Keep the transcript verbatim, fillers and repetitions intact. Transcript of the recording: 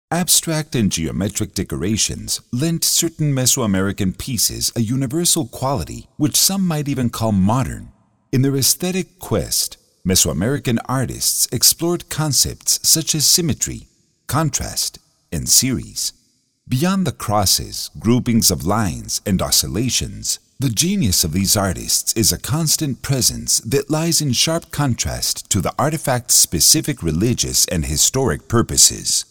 Abstract and geometric decorations lent certain Mesoamerican pieces a universal quality which some might even call modern. In their aesthetic quest, Mesoamerican artists explored concepts such as symmetry, contrast, and series. Beyond the crosses, groupings of lines, and oscillations, the genius of these artists is a constant presence that lies in sharp contrast to the artifact's specific religious and historic purposes.